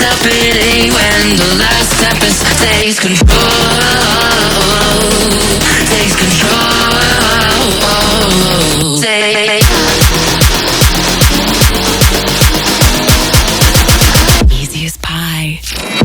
self-pity when the last tempest takes control. Takes control. Easy as pie.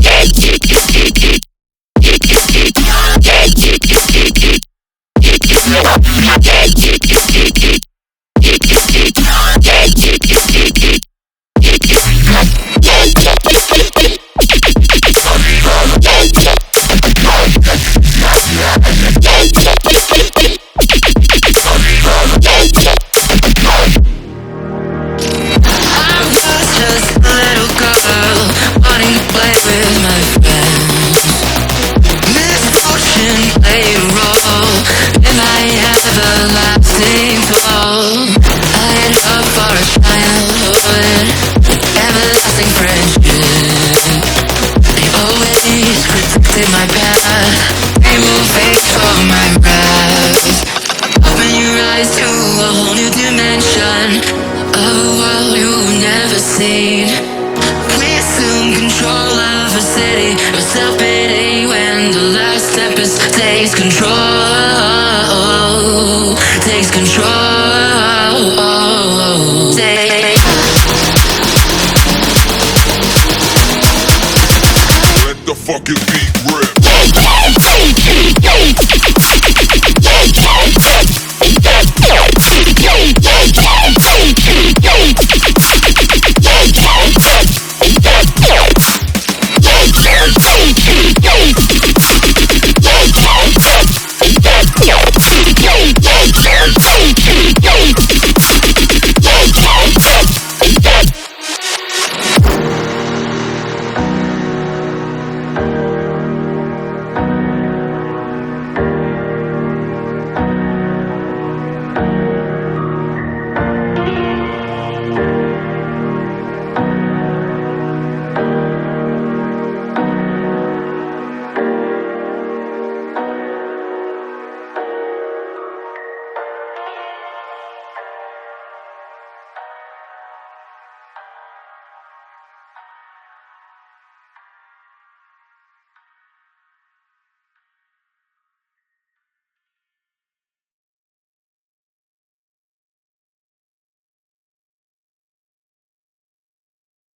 Wanting to play with my friends. Misfortune played a role in my everlasting fall. I had hoped for a childhood, everlasting friendship. They always protected my path. They will wait for my wrath. Open your eyes to a whole new dimension of a world you've never seen. Control of a city of self-pity when the last tempest takes control. Takes control.